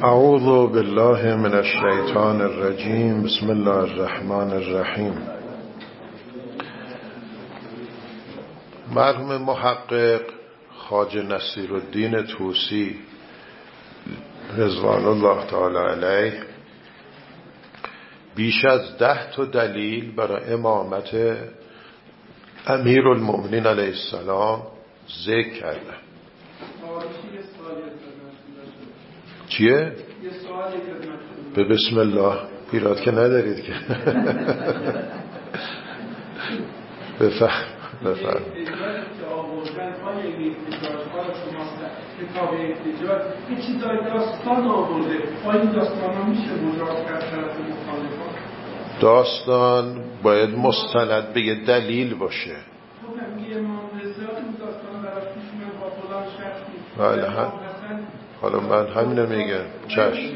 اعوذ بالله من الشیطان الرجیم. بسم الله الرحمن الرحیم. مرحوم محقق خواجه نصیرالدین طوسی رضوان الله تعالی علیه بیش از 10 تا دلیل برای امامت امیرالمؤمنین علیه السلام ذکر کردن. چیه؟ به بسم الله ایراد که ندارید که بفهم کتاب احتجاج یه چیزای داستان آورده. این داستان ها میشه مجاز کرد طرف مخالفان؟ داستان باید مستند به یه دلیل باشه. میگه امام رضا این داستان براش پیش من با فلان شخصی حالا من همینو میگم. چشم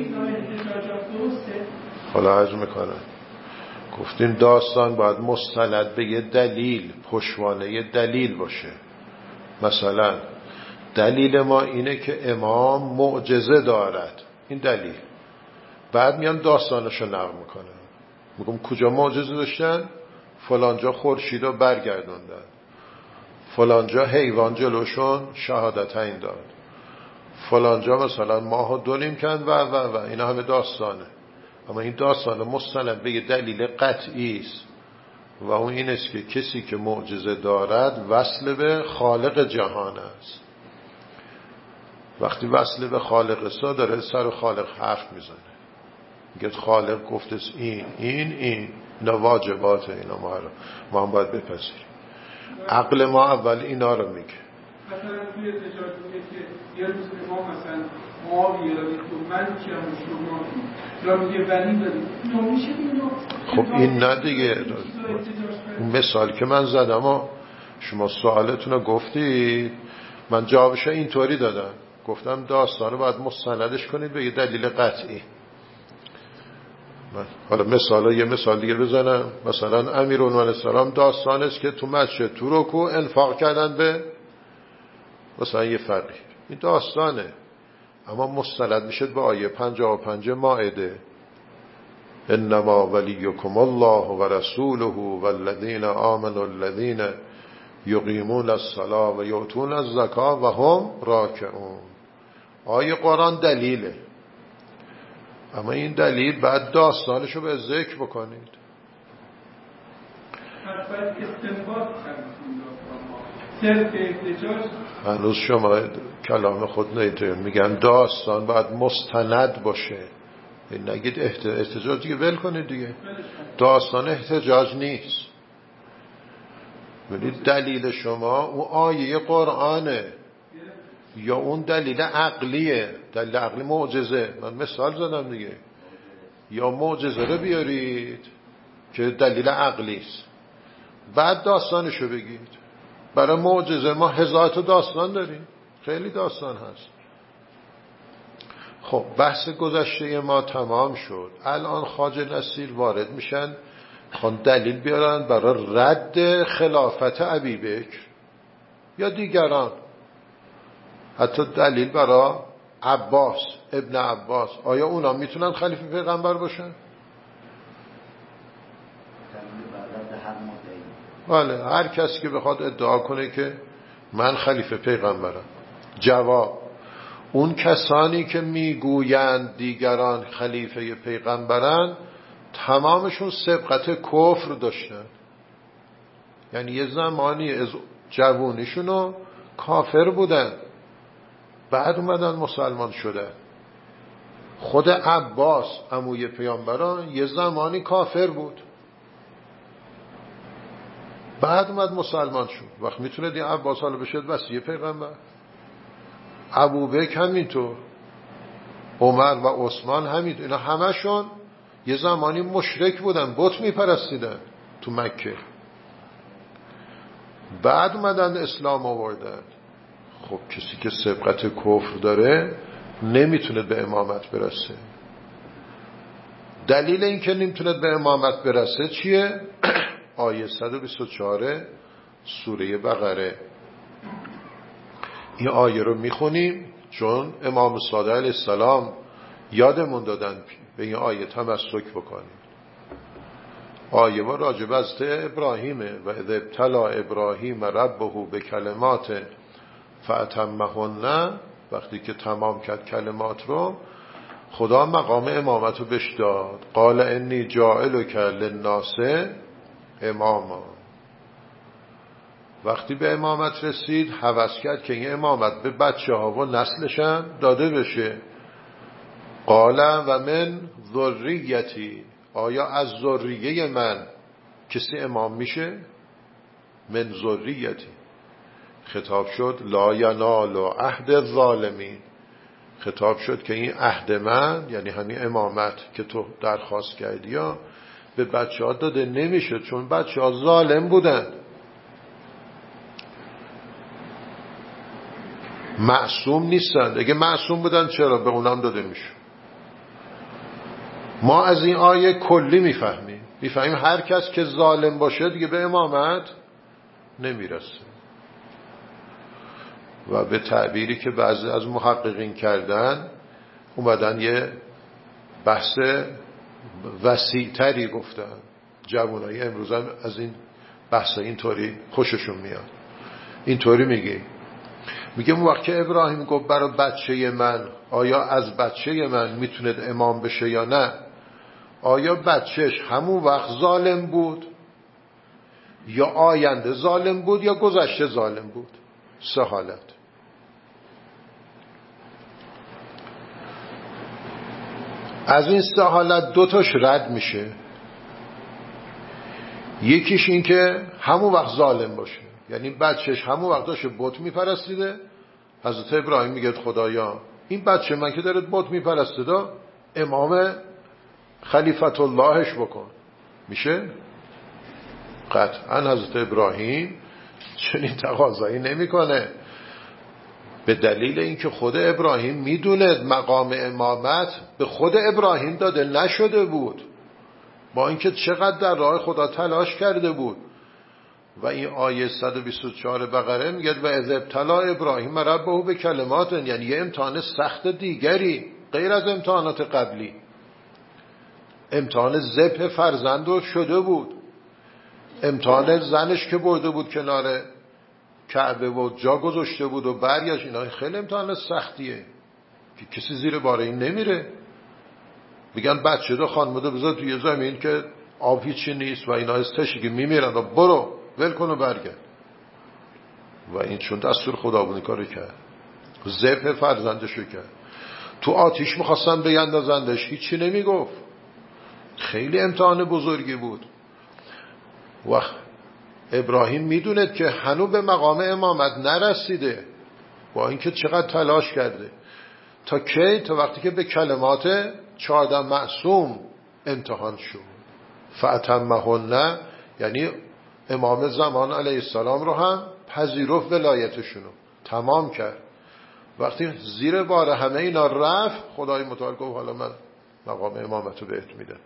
حالا عرض میکنم. گفتیم داستان باید مستند به یه دلیل، پشتوانه یه دلیل باشه. مثلا دلیل ما اینه که امام معجزه دارد، این دلیل. بعد میان داستانشو نقل میکنن، میگم کجا معجزه داشتن؟ فلانجا خورشید رو برگردوندن، فلانجا حیوان جلوشون شهادتین داد، فلانجا مثلا ماهو دونیم کند و اینا همه داستانه. اما این داستان مستند به یه دلیل قطعی است و اون این است که کسی که معجزه دارد وصل به خالق جهان است. وقتی وصل به خالق است داره سر خالق حرف میزنه، میگه خالق گفته اینا واجبات، اینا ما هم باید بپذیریم. عقل ما اول اینا رو میگه. مثلا توی احتجاج میگه که یه روز امام مثلا معاویه دادید تو من کیم شما یا میگه ولی دادید نمیشه اینو. خب این نه دیگه. اون مثال که من زدم و شما سوالتون رو گفتید، من جوابش اینطوری دادم. گفتم داستانو باید مستندش کنید به یه دلیل قطعی. حالا یه مثال دیگه بزنم. مثلا امیرالمؤمنین علیه السلام داستان است که تو مسجد تو رکوع انفاق کردن به مثلا یه فقیر. این داستانه، اما مستند میشه به آیه 55 مائده: انما ولیکم الله و رسوله والذین آمنوا الذین یقیمون الصلاة و یؤتون الزکاة و هم راکعون. آیه قرآن دلیله، اما این دلیل بعد داستانشو به ذکر بکنید. هنوز شما کلام خود نیتون میگن داستان باید مستند باشه. نگید احتجاج دیگه ول کنید دیگه. داستان احتجاج نیست. ببینید دلیل شما اون آیه قرآنه یا اون دلیل عقلیه. دلیل عقلی معجزه. من مثال زدم دیگه. یا معجزه رو بیارید که دلیل عقلی است، بعد داستانشو بگید. برای معجزه ما 1000 تا داستان داریم، خیلی داستان هست. خب بحث گذشته ما تمام شد. الان خواجه نصیر وارد میشن، خوان دلیل بیارن برای رد خلافت ابیبکر یا دیگران. حتی دلیل برای عباس ابن عباس. آیا اونا میتونن خلیفه پیغمبر باشن؟ بله، هر کسی که بخواد ادعا کنه که من خلیفه پیغمبرم. جواب: اون کسانی که میگویند دیگران خلیفه پیغمبرن تمامشون سبقت کفر داشتن. یعنی یه زمانی از جوونیشونو کافر بودن، بعد اومدن مسلمان شدن. خود عباس عموی پیامبران یه زمانی کافر بود، بعد اومد مسلمان شد. وقت میتونه دی عباس حالا بشه وصی پیغمبر؟ ابوبکر همینطور، عمر و عثمان همینطور. اینا همشون یه زمانی مشرک بودن، بت میپرستیدن تو مکه، بعد اومدن اسلام آوردن. خب کسی که سبقت کفر داره نمیتونه به امامت برسه. دلیل این که نمیتونه به امامت برسه چیه؟ آیه 124 سوره بقره. این آیه رو میخونیم چون امام صادق علیه السلام یادمون دادن به این آیه تمسک بکنیم. آیه ما راجب از ابراهیمه و اذ ابتلا ابراهیم ربه به کلمات فاتمهن. وقتی که تمام کرد کلمات رو، خدا مقام امامت رو بهش داد. قال انی جاعلک للناس اماما. وقتی به امامت رسید هوس کرد که این امامت به بچه ها و نسلش هم داده بشه. قال و من ذریتی، آیا از ذریه من کسی امام میشه؟ من ذریتی خطاب شد لا ینال عهد الظالمین. خطاب شد که این عهد من، یعنی همین امامت که تو درخواست کردی یا به بچه ها داده نمیشه، چون بچه ها ظالم بودن. معصوم نیستن. اگه معصوم بودن چرا به اونم داده میشه؟ ما از این آیه کلی میفهمیم هر کس که ظالم باشه دیگه به امامت نمیرسه. و به تعبیری که بعضی از محققین کردن، اومدن یه بحث وسیع‌تری گفتن. جوانای امروز هم از این بحث اینطوری خوششون میاد. اینطوری میگه اون وقت که ابراهیم گفت برای بچه من، آیا از بچه من میتوند امام بشه یا نه؟ آیا بچهش همون وقت ظالم بود، یا آینده ظالم بود، یا گذشته ظالم بود؟ سه حالت. از این سه حالت دوتاش رد میشه. یکیش این که همون وقت ظالم باشه، یعنی بچهش همون وقت داشته بت میپرستیده. حضرت ابراهیم میگه خدایا این بچه من که داره بت میپرستیده امام خلیفت اللهش بکن. میشه؟ قطعا حضرت ابراهیم چنین تقاضایی نمیکنه، به دلیل اینکه خود ابراهیم میدونه مقام امامت به خود ابراهیم داده نشده بود، با اینکه چقدر در راه خدا تلاش کرده بود. و این آیه 124 بقره میگه و اذ ابتلا ابراهیم ربه به کلمات، یعنی یه امتحان سخت دیگری غیر از امتحانات قبلی. امتحان ذبح فرزند شده بود، امتحان زنش که برده بود کنار کعبه و جا گذاشته بود و برگشت. اینا خیلی امتحان سختیه که کسی زیر بار این نمیره. میگن بچه دو خانمده بذار توی زمین که آب هیچی نیست و اینا از تشکی میمیرن و برو ول کن و برگرد. و این چون دستور خدا بود کاری کرد، ذبح فرزندشو کرد. تو آتیش میخواستن بیندازندش، هیچی نمیگفت. خیلی امتحان بزرگی بود. و ابراهیم میدوند که هنوز به مقام امامت نرسیده، با اینکه چقدر تلاش کرده. تا کی؟ تا وقتی که به کلمات 14 معصوم امتحان شد. فاتمهن، یعنی امام زمان علیه السلام رو هم پذیرفت، ولایتشونو تمام کرد. وقتی زیر بار همه اینا رفت، خدای متعال گفت حالا من مقام امامت رو بهت میدم.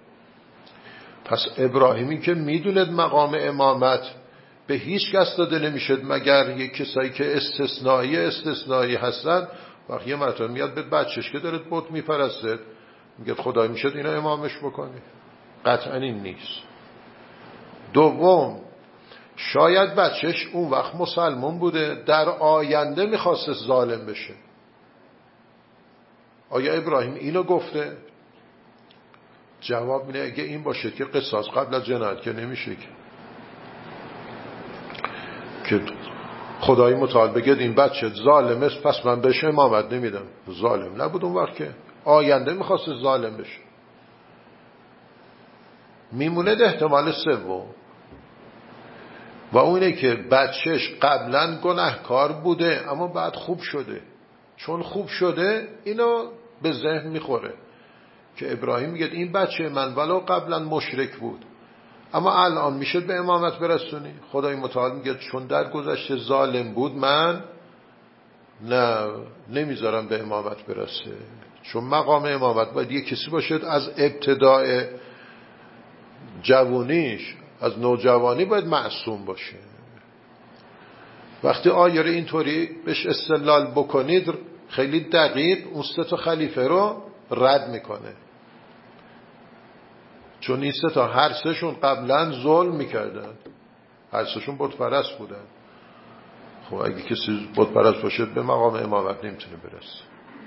پس ابراهیمی که میدوند مقام امامت به هیچ کس داده نمیشد مگر یک کسایی که استثنایی هستن. وقتی یه مرتبه میاد به بچهش که داره بت میپرسته میگه خدای میشد اینا امامش بکنی؟ قطعا این نیست. دوم، شاید بچهش اون وقت مسلمان بوده، در آینده میخواست ظالم بشه. آیا ابراهیم اینو گفته؟ جواب میده اگه این باشه که قصاص قبل از جنایت که نمیشه که خدای متعال بگه این بچه ظالم است پس من بهش امامت نمیدم. ظالم نبود اون وقت، که آینده میخواست ظالم بشه. میمونه احتمال سوم و اونه که بچهش قبلا گناهکار بوده اما بعد خوب شده. چون خوب شده اینو به ذهن میخوره که ابراهیم میگه این بچه من ولو قبلا مشرک بود اما الان میشه به امامت برسونی. خدای متعال میگه چون در گذشته ظالم بود من نمیذارم به امامت برسه. چون مقام امامت باید یه کسی باشه از ابتداء جوانیش، از نوجوانی باید معصوم باشه. وقتی آیه اینطوری بهش استدلال بکنید خیلی دقیق اون سه تا خلیفه رو رد میکنه، چون این سه تا هر سهشون قبلا ظلم میکردن، هر سهشون بت پرست بودن. خب اگه کسی بت پرست باشه به مقام امامت نمیتونه برسه.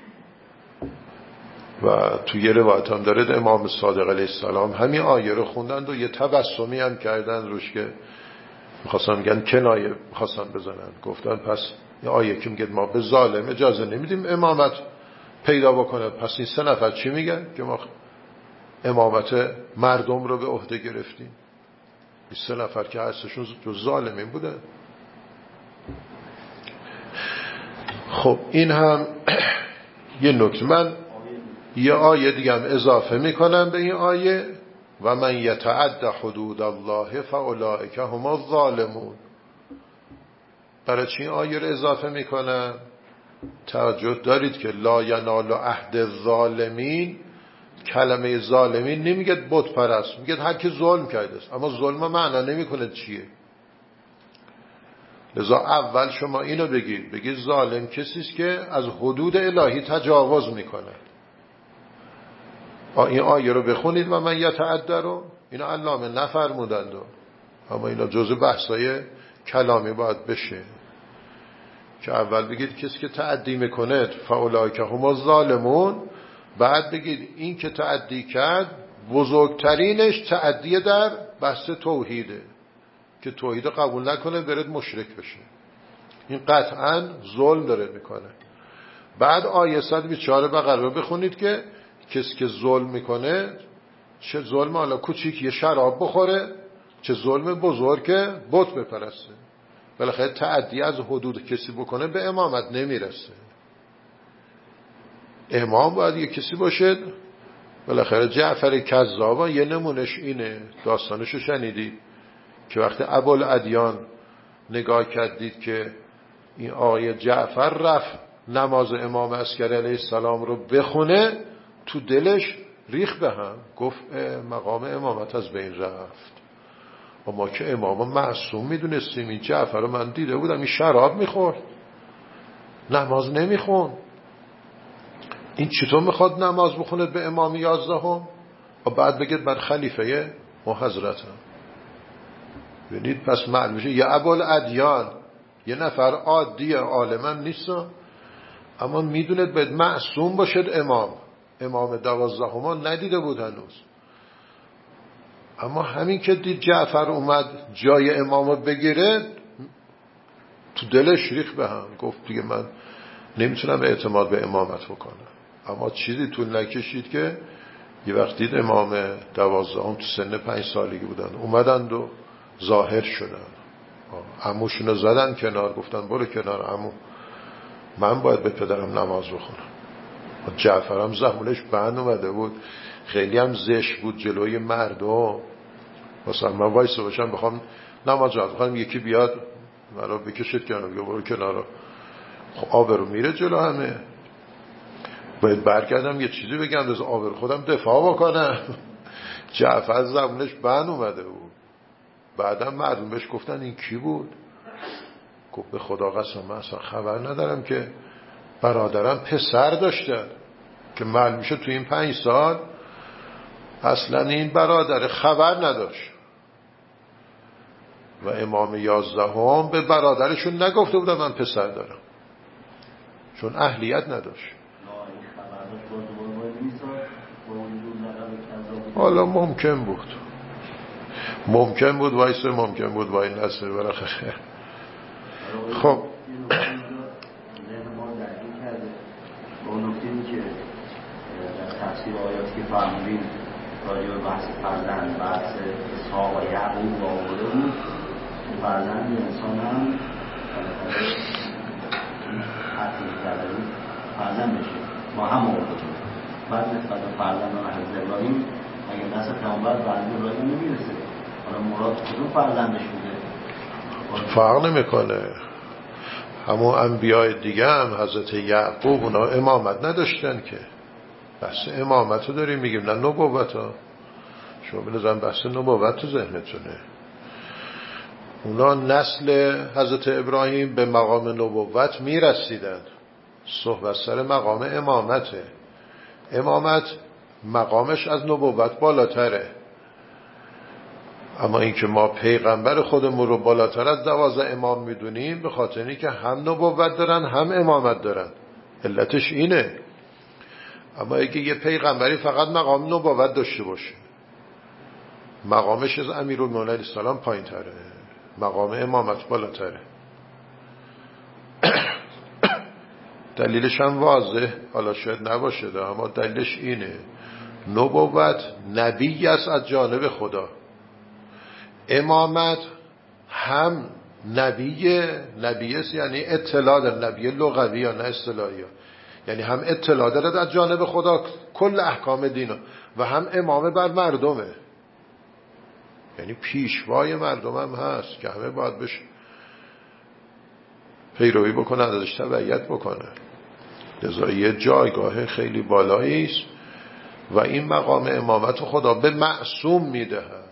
و تو یه روایت هم داره امام صادق علیه السلام همین آیه رو خوندند و یه تبسمی هم کردن روش که میخواستن میگن کنایه میخواستن بزنن، گفتن پس یه آیه که میگه ما به ظالم اجازه نمیدیم امامت پیدا بکنه، پس این سه نفر چی میگن که ما امامت مردم رو به عهده گرفتیم؟ این سه نفر که هستشون جز ظالمین بودن. خب این هم یه نکته. من یه آیه دیگه هم اضافه میکنم به این آیه، و من یتعد حدود الله فاولئک هم الظالمون. برای چی این آیه رو اضافه میکنم؟ توجه دارید که لا ینال عهد الظالمین، کلمه ظالمین نمیگه بت پرست، میگه هر کی ظلم کرده است، اما ظلم معنا نمیکنه چیه. لذا اول شما اینو بگید ظالم کسی است که از حدود الهی تجاوز میکنه. این آیه رو بخونید و من یتعدی رو، اینا علامه نفرمودند، اما اینا جزء بحثای کلامی باید بشه که اول بگید کسی که تعدی میکنه فاولئک هم الظالمون، بعد بگید این که تعدی کرد بزرگترینش تعدی در بحث توحیده که توحید قبول نکنه برد مشرک بشه، این قطعا ظلم داره میکنه. بعد آیه 124 بقره رو بخونید که کسی که ظلم میکنه، چه ظلم حالا کوچیک یه شراب بخوره، چه ظلم بزرگ بت بپرسته. بالاخره تعدی از حدود کسی بکنه به امامت نمیرسه. امام باید یه کسی باشه. بالاخره جعفر کذاب یه نمونش اینه، داستانشو شنیدید که وقتی ابوالادیان نگاه کردید که این آقای جعفر رفت نماز امام عسکری علیه السلام رو بخونه، تو دلش ریخ به هم، گفت مقام امامت از بین رفت. و ما که امام معصوم میدونستیم، این جعفر رو من دیده بودم این شراب میخورد، نماز نمیخون، این چطور میخواد نماز بخونه به امام 11 و بعد بگید من خلیفه و حضرتم؟ ببینید پس معلوم میشه یه ابوالادیان یه نفر عادی عالم نیست، اما میدوند باید معصوم باشد. امام 12 ندیده بود هنوز، اما همین که دید جعفر اومد جای امامو بگیره، تو دلش ریخت به هم، گفت دیگه من نمیتونم اعتماد به امامت بکنم. اما چیزی طول نکشید که یه وقت دید امام 12 تو سن 5 سالگی بودن، اومدند و ظاهر شدن، عموشونو زدن کنار، گفتن برو کنار عمو، من باید به پدرم نماز بخونم. جعفر هم زمونش بند اومده بود، خیلی هم زشت بود جلوی مردم، مثلا من وایسه باشم بخوام نماز بخونم، یکی بیاد مرا بکشید کنار، بگه برو کنار، خب آبرو میره جلو همه. باید برگردم یه چیزی بگم از آبرو خودم دفاع بکنم. جعفر زمونش بند اومده بود. بعدم مردم بهش گفتن این کی بود؟ گفت به خدا قسم من اصلا خبر ندارم که برادرم پسر داشتن، که معلوم میشه تو این 5 سال اصلا این برادر خبر نداشت. و امام 11 به برادرشون نگفته بودن من پسر دارم، چون اهلیت نداشت. حالا ممکن بود وایسه، ممکن بود وای نسه برخه. خب اون نکته‌ای که در تفسیر آیاتی که فرمودیم راجع به بحث فرزند، بحث اسحاق و یعقوب آورده بود که فرزند انسان هم حتی کرده بود فرزند بشه، ما هم آورده بود. بعد نسبت به فرزند و حضرت ابراهیم اگر نسل پیامبر فرزند ابراهیم نمیرسه، حالا مراد کدوم فرزندش بوده فرق نمیکنه. همون انبیاء دیگه هم حضرت یعقوب اونا امامت نداشتن که، بحث امامت رو داریم میگیم نه نبوت ها. شما بنظرم بحث نبوت تو ذهنتونه. اونا نسل حضرت ابراهیم به مقام نبوت میرسیدن، صحبت سر مقام امامته. امامت مقامش از نبوت بالاتره، اما اینکه ما پیغمبر خودمون رو بالاتر از 12 امام میدونیم به خاطر اینکه که هم نبوت دارن هم امامت دارن، علتش اینه. اما اگه یه پیغمبری فقط مقام نبوت داشته باشه، مقامش از امیرالمومنین علیه السلام پایین تره، مقام امامت بالاتره. دلیلش هم واضح، حالا شاید نباشه اما دلیلش اینه، نبوت نبی است از جانب خدا، امامت هم نبی است، یعنی اطلاع داره، نبی لغوی یا نه اصطلاحی، یعنی هم اطلاع داره از جانب خدا کل احکام دینو و هم امامه بر مردمه، یعنی پیشوای مردم هم هست که همه باید بشه پیروی بکنن، ازش تبعیت بکنن. لذا یه جایگاه خیلی بالایی است و این مقام امامت خدا به معصوم میدهد.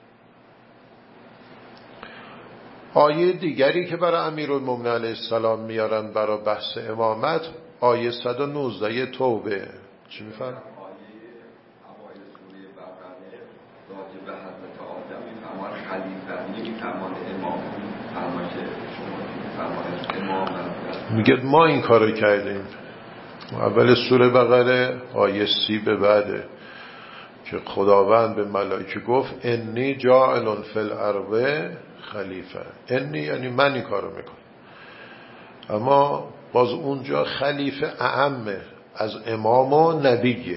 آیه دیگری که برای امیرالمومنین علیه السلام میارن برای بحث امامت، آیه 119 توبه. چی میفرم؟ آیه اوایل سوره بقره راجع به حضرت آدم میفرمان خلیفه، میفرمان امام، فرمایش شما فرمایش امام میگه ما این کارو کردیم. اول سوره بقره آیه 30 به بعده که خداوند به ملائکه گفت انی جاعل فی الارض خلیفه. انی یعنی من این کارو میکنم، اما باز اونجا خلیفه اعمه از امام و نبیه،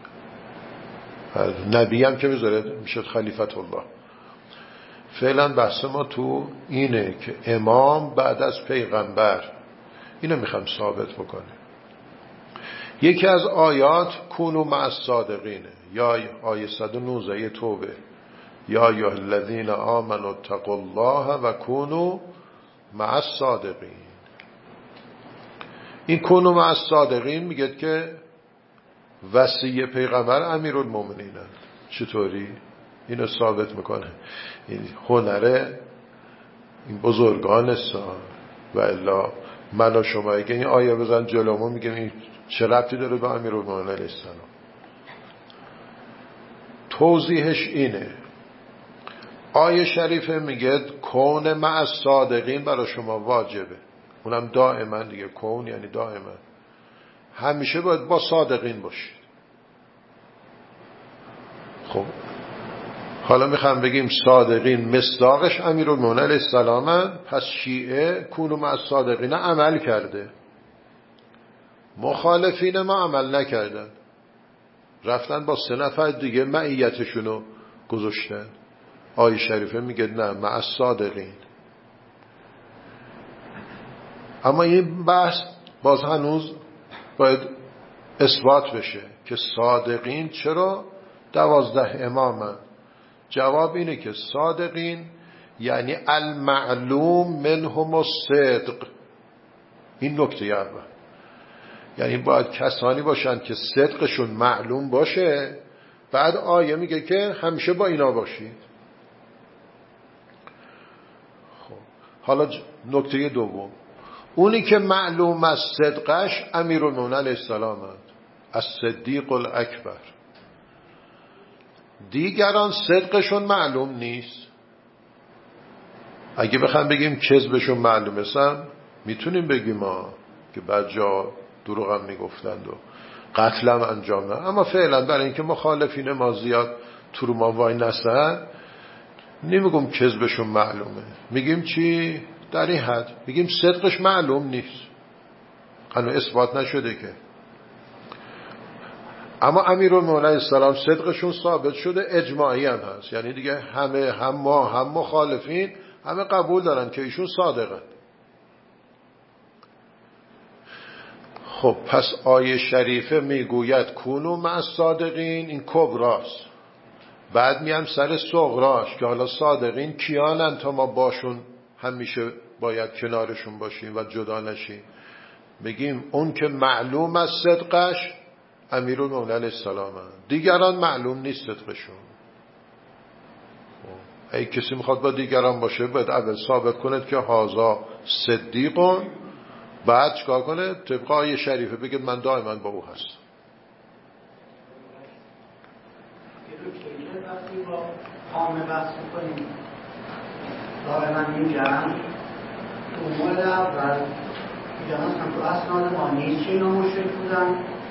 نبی هم که میذاره میشد خلیفت الله. فعلا بحث ما تو اینه که امام بعد از پیغمبر، اینو میخوام ثابت بکنه. یکی از آیات کونوا مع الصادقینه، یا آیه 119 توبه، یا ایها الذین آمنوا اتقوا الله و کونوا مع الصادقین. این کونوا مع الصادقین میگه که وصی پیغمبر امیرالمومنین. چطوری؟ اینو ثابت میکنه این هنره این بزرگان سال و الا من و شما اگه این آیه بزن جلومون میگم این چه ربطی داره به امیرالمومنین علیه السلام. توضیحش اینه، آیه شریفه میگه کون مع الصادقین برای شما واجبه، اونم دائما دیگه، کون یعنی دائما، همیشه باید با صادقین باشید. خب حالا میخوام بگیم صادقین مصداقش امیرالمومنین علیه السلام، پس شیعه کونوا مع الصادقین عمل کرده، مخالفین ما عمل نکردن، رفتن با 3 نفر دیگه معیتشونو گذاشتن. آیه شریفه میگه نه مع الصادقین. اما این بحث باز هنوز باید اثبات بشه که صادقین چرا 12 امامن. جواب اینه که صادقین یعنی المعلوم منهم الصدق. این نکته اول، یعنی باید کسانی باشند که صدقشون معلوم باشه. بعد آیه میگه که همیشه با اینا باشید. خب حالا نکته دوم، اونی که معلوم از صدقش امیرالمومنین علیه السلام هست، از صدیق الاکبر. دیگران صدقشون معلوم نیست. اگه بخوام بگیم کذبشون معلومه سم میتونیم بگیم که بعد جا دروغ هم میگفتند و قتل هم انجام نه، اما فعلا برای اینکه مخالفین ما زیاد تو رو ما وای نستن نمیگم کذبشون معلومه، میگیم چی؟ در این حد میگیم صدقش معلوم نیست، هنوز اثبات نشده که. اما امیرالمومنین علیه السلام صدقشون ثابت شده، اجماعی هم هست، یعنی دیگه همه، هم ما هم مخالفین، همه قبول دارن که ایشون صادقن. خب پس آیه شریفه میگوید کونوا مع الصادقین، این کبراست. بعد میام سر صغراش که حالا صادقین کیانن تا ما باشون همیشه باید کنارشون باشیم و جدا نشیم. میگیم اون که معلوم از صدقش امیرالمومنین علیه السلام هست. دیگران معلوم نیست صدقشون. اگه کسی میخواد با دیگران باشه باید اول ثابت کنه که هازا صدیقون، بعد چکار کنه؟ طبق آیه شریفه بگه من دائما با او هستم. وقتی با عامه بحث میکنیم ظاهرا این جمع تو مورد اول میگم اصلا تو اسناد ما نیست که اینا مشرک بودن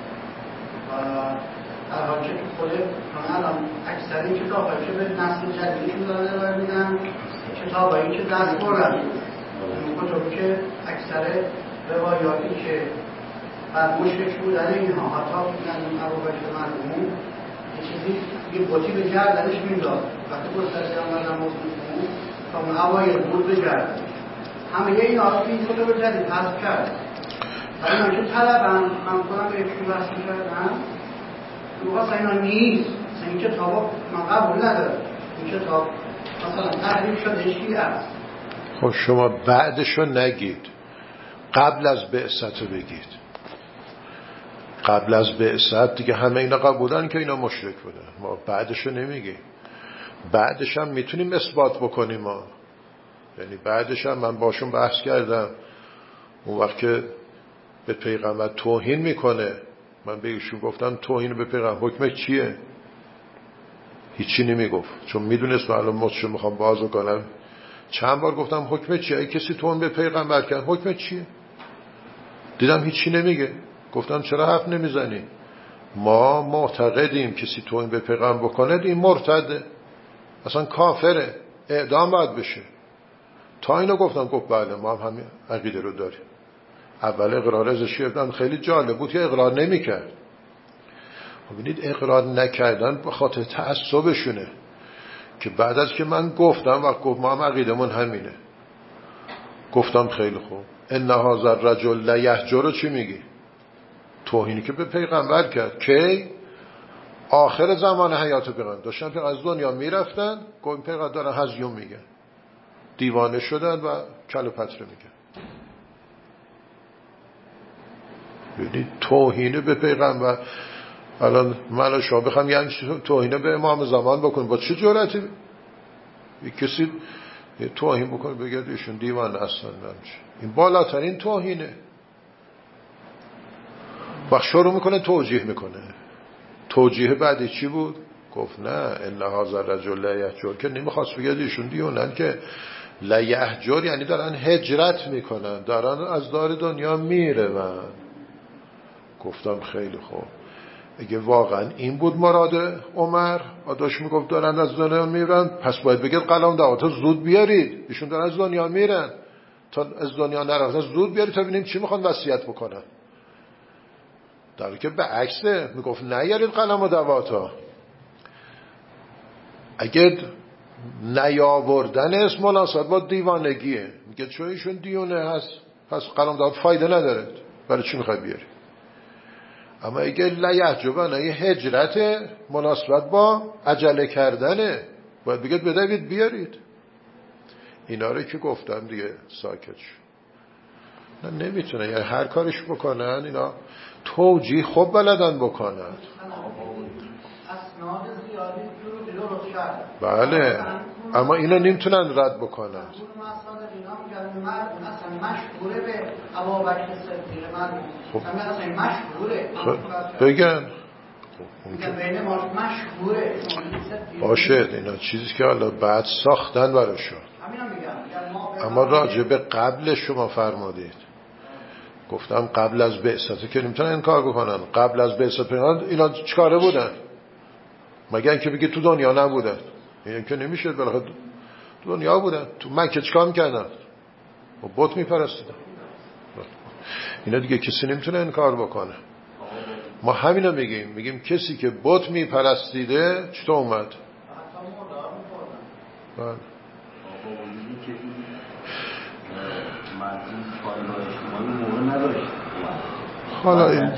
و در حال که تو خود الان اکثر این کتابایی که به نسل جدیدشون دارن ارائه میدن کتابایی که دست بردن کتابی که اکثر روایاتی که بر مشرک بودن اینها حتی میگن ابوبکر مرحوم یه چیزی یه بطی به گردنش میداد وقتی گسترش آمدن مسلمون تا اون اوایل بود به گردنش همه این آرا که این کتاب جدید حذف کرد برای من که طلبم من کنم به یکی بحث میکردم لغاس اینا نیست مثلا این کتاب من قبول ندارم این کتاب مثلا تحریف شده شیعه است. خب شما بعدشو نگید، قبل از بعثت بگید. قبل از بعثت دیگه همه اینا قبولن که اینا مشرک بودن، ما بعدشو نمیگیم. بعدش هم میتونیم اثبات بکنیم ما، یعنی بعدش هم من باشون بحث کردم اون وقت که به پیغمبر توهین میکنه من به ایشون گفتم توهین به پیغمبر حکمش چیه؟ هیچی نمیگفت چون میدونست من الان مصرش میخوام بازو کنم. چند بار گفتم حکمش چیه؟ ای کسی توهین به پیغمبر کرد حکمش چیه؟ دیدم هیچی نمیگه. گفتم چرا حرف نمیزنی؟ ما معتقدیم کسی توهین به پیغمبر بکنه این مرتده، اصلا کافره، اعدام باید بشه. تا اینو گفت بله ما هم همین عقیده رو داریم. اول اقرار ازش کردم خیلی جالب بود که اقرار نمیکرد. ببینید اقرار نکردن به خاطر تعصبشونه که بعد از که من گفتم و گفت ما هم عقیدمون همینه، گفتم خیلی خوب ان هذا الرجل لیهجر چی میگی؟ توهینی که به پیغمبر کرد کی؟ آخر زمان حیات پیغمبر داشتن از دنیا میرفتن گفت پیغمبر دارن هزیون میگن، دیوانه شدن و کل و پتره میگن. یعنی توهینه به پیغمبر. الان من شما بخوام یعنی توهینه به امام زمان بکنیم با چه جرأتی یک کسی توهین بکنه بگه ایشون دیوانه اصلا نمیشه؟ این بالاترین توهینه. و شروع میکنه توجیه میکنه. توجیه بعدی چی بود؟ گفت نه ان هذا الرجل لیهجر که نمیخواست بگه ایشون دیوانن که لیهجر یعنی دارن هجرت میکنن، دارن از دار دنیا میره. من گفتم خیلی خوب اگه واقعا این بود مراد عمر آداش میگفت دارن از دنیا میرن پس باید بگید قلم دعوتا زود بیارید، ایشون دارن از دنیا میرن، تا از دنیا نرفتن زود بیارید تا ببینیم چی میخوان وصیت بکنن. در حالی که به عکسه میگفت نیارید قلم و دعواتا. اگه نیاوردن اسم مناسب با دیوانگیه، میگه چون ایشون دیونه هست پس قلم دعوت فایده نداره، برای چی میخوای بیاری؟ اما اگه لیهجبن یه هجرت مناسبت با عجله کردنه باید بگید بدوید بیارید. اینا رو که گفتم دیگه ساکت شد. نه نمیتونه یعنی هر کارش بکنن اینا توجیه خوب بلدن بکنن. اسناد زیادی درست کرد. بله اما اینا نمیتونن رد بکنن. اون اسناد اینا میگن مرد اصلا مشهوره به ابوبکر صدیق مرد. اصلا مشهوره. بگن بین ما مشهوره. باشه اینا چیزی که حالا بعد ساختن براشون. اما راجع به قبل شما فرمودید گفتم قبل از بعثت که نمیتونن انکار بکنن. قبل از بعثت پیغمبر اینا چیکاره بودن؟ مگه اینکه بگی تو دنیا نبودن؟ این که نمیشه، بالاخره تو دنیا بودن. تو مکه چیکار میکردن؟ بت میپرستیدن. اینا دیگه کسی نمیتونه انکار بکنه. ما همینو میگیم کسی که بت میپرستیده چطور اومد؟ بله حالا این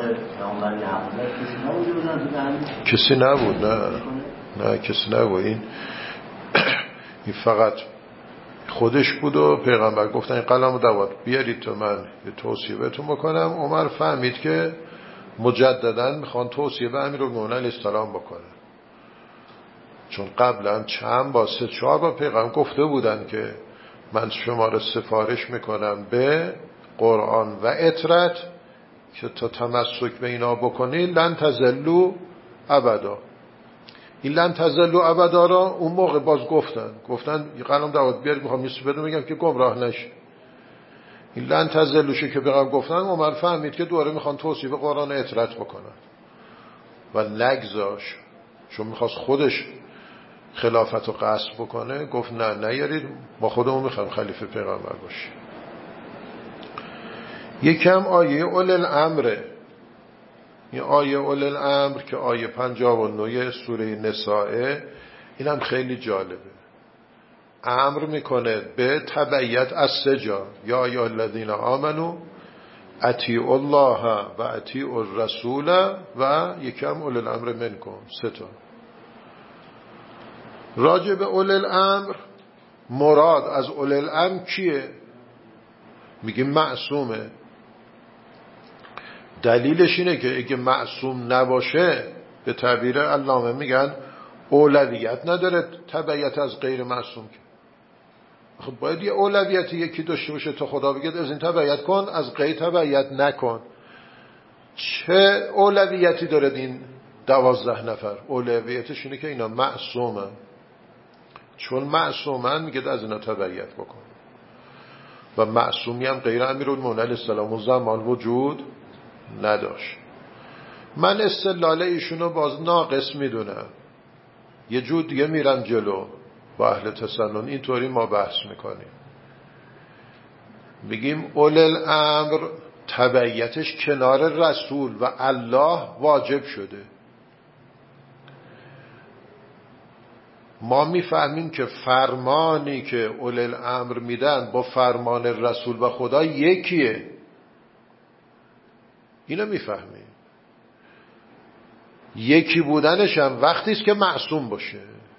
کسی نبود. نه کسی نبود. این فقط خودش بود و پیغمبر گفتن این قلم و دوات بیارید تو من یه توصیه بهتون بکنم. عمر فهمید که مجددا میخوان توصیه به امیرالمومنین علیه السلام بکنه، چون قبلا چند بار 3-4 بار پیغمبر گفته بودن که من شما رو سفارش میکنم به قرآن و اطرت که تا تمسک به اینا بکنی لن تزلو ابدا. این لن تزلوا ابدا را اون موقع باز گفتن یه قلم دعوت بیارید میخوام یه چیزی بگم که گمراه نشه. این لن تزلوشه که بگم گفتن عمر فهمید که دوره میخوان توصیف قرآن اطرت بکنن و نگذاش، چون میخواست خودش خلافت رو غصب بکنه. گفت نه نیارید، ما خودمون میخوایم خلیفه پیغمبر باشیم. یکم آیه اول الامره، این آیه اول الامر که آیه 59 سوره نسائه، این هم خیلی جالبه. امر میکنه به تبعیت از سجا، یا ایها الذین آمنو اطیعوا الله و اطیعوا الرسول و یکم اول الامر منکم، 3 تا. راجع به اول الامر، مراد از اول الامر کیه؟ میگیم معصومه. دلیلش اینه که اگه معصوم نباشه، به تعبیر علامه میگن اولویت نداره تبعیت از غیر معصوم. خب باید یه اولویت یکی داشته باشه تا خدا بگه از این تبعیت کن، از غیر تبعیت نکن. چه اولویتی داره این 12 نفر؟ اولویتش اینه که اینا معصومن، چون معصومن میگه از اینا تبعیت بکن. و معصومی هم غیر امیرالمومنین علیه السلام و زمان وجود نداشت. من استدلال ایشونو باز ناقص میدونم. یه جور دیگه میرم جلو با اهل تسنن، اینطوری ما بحث میکنیم، میگیم اول الامر تبعیتش کنار رسول و الله واجب شده. ما میفهمیم که فرمانی که اول الامر میدن با فرمان رسول و خدا یکیه. اینو میفهمیم. یکی بودنش هم وقتی است که معصوم باشه.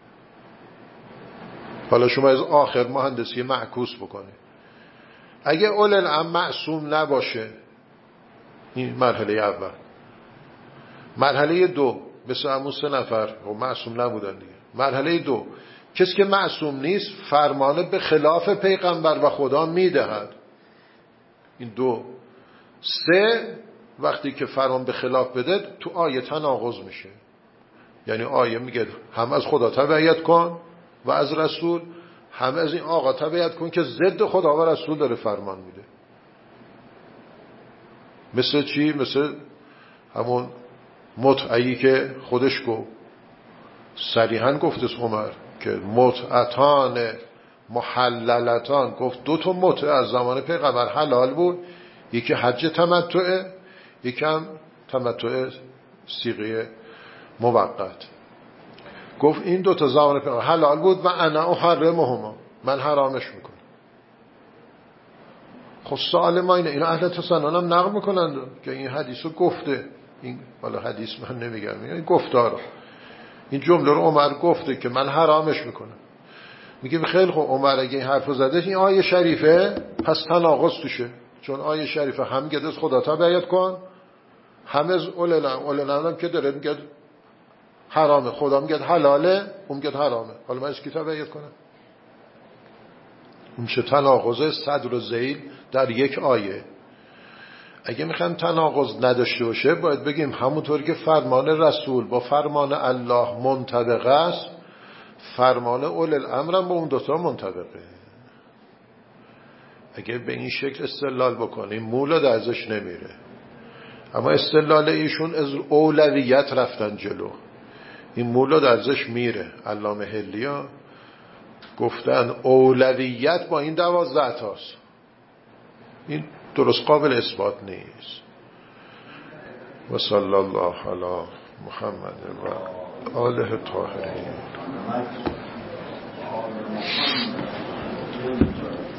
حالا شما از آخر مهندسی معکوس بکنید. اگه اول الامر معصوم نباشه، این مرحله اول. مرحله 2 مثل همون 3 نفر و معصوم نبودن دیگه. مرحله 2 کسی که معصوم نیست فرمانه به خلاف پیغمبر و خدا میدهد. این 2. 3 وقتی که فرمان به خلاف بده تو آیه تناقض میشه. یعنی آیه میگه هم از خدا تبعیت کن و از رسول، هم از این آقا تبعیت کن که ضد خدا و رسول داره فرمان میده. مثل چی؟ مثل همون متعهی که خودش گفت، صریحاً گفت عمر که متعتان محللتان، گفت 2 تا متعه از زمان پیغمبر حلال بود، یکی حج تمتعه، یکی هم تمتع صیغه موقت. گفت این 2 تا زمان پیغمبر حلال بود و انا احرمهما، من حرامش میکنم. خب سوال ما اینه، اینا اهل تسنن هم نقل میکنند که این حدیثو گفته. این حالا حدیث من نمیگم، این گفتار، این جمله رو عمر گفته که من حرامش میکنم. میگه خیلی خوب عمر اگه این حرفو زده، این آیه شریفه پس تناقض توشه، چون آیه شریفه هم میگه از خدا تبعیت کن، هم از اول الامر که داره میگه حرامه، خدا میگه حلاله، اون میگه حرامه. حالا من از کی تبعیت کنم؟ اون چه تناقض صدر و ذیل در یک آیه. اگه میخوایم تناقض نداشته باشه باید بگیم همونطور که فرمان رسول با فرمان الله منطبق است، فرمان اول الامر هم با اون 2 تا منطبقه. اگه به این شکل استدلال بکنیم مولا درزش نمیره. اما استدلال ایشون از اولویت رفتن جلو، این مولا درزش میره. علامه حلیا گفتن اولویت با این 12 تاست. این درست قابل اثبات نیست. و صلی الله علی محمد و آله الطاهرین.